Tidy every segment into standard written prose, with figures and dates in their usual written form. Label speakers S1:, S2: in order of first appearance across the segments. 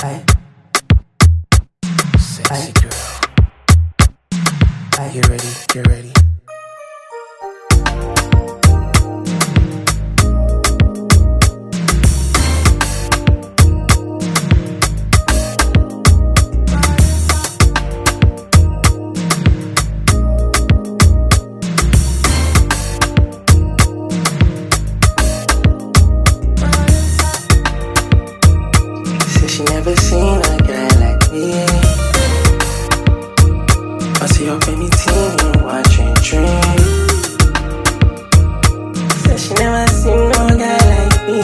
S1: Sexy girl. Get ready, get ready. She never seen a guy like me. I see up anything, watching dream. Said she never seen no guy like me.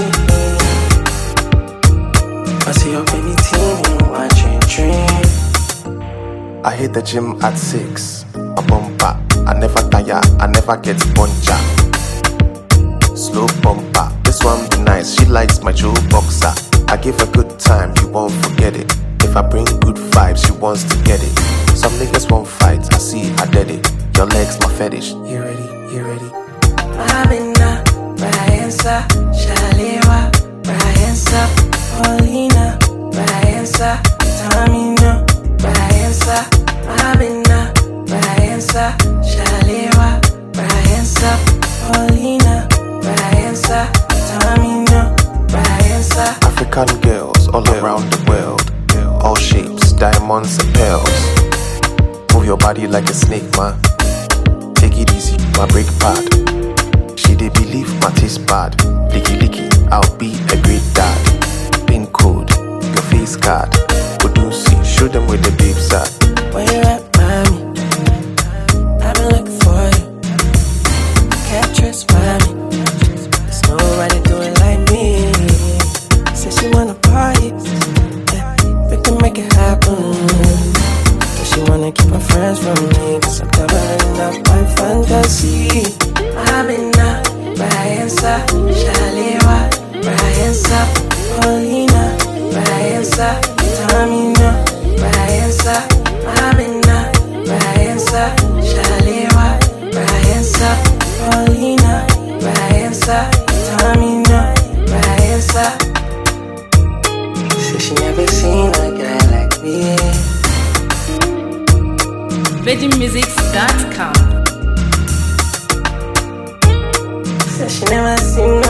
S1: I see up anything, watching dream.
S2: I hit the gym at 6. A bumper, I never tire, I never get puncher. Slow bumper, this one be nice. She likes my Joe boxer. I give her good time, you won't forget it. If I bring good vibes, she wants to get it. Some niggas won't fight, I see I did it. Your legs my fetish.
S1: You ready, you ready.
S3: Abina, Briansa, Shalewa, Briansa, Paulina, Briansa, Tamino, Briansa, Abina, Briansa, Shalewa, Briansa, Paulina, Briansa, Tamino, Briansa.
S2: African girls all around the world. All shapes, diamonds and pearls. Move your body like a snake, man. Take it easy, my brake pad. She dey believe my taste bad. Licky licky, I'll be a great dad. Pin code, your face card. Odusi, show them where the babes at.
S3: Where you at, mommy? I've been looking for you. Can't trust mommy. There's nobody do it like me. Said she wanna party, yeah, we can make it happen. But she wanna keep her friends from me, cause I'm covering up my fantasy. Abina, Briansa, Shalewa, Briansa, Paulina, Briansa, Tamino, Briansa, Abina, Briansa, Shalewa, Briansa, Paulina, Briansa, Tamino, Briansa.
S1: Said she never seen a guy like me.
S4: VeggieMusics.com.
S3: Said she never seen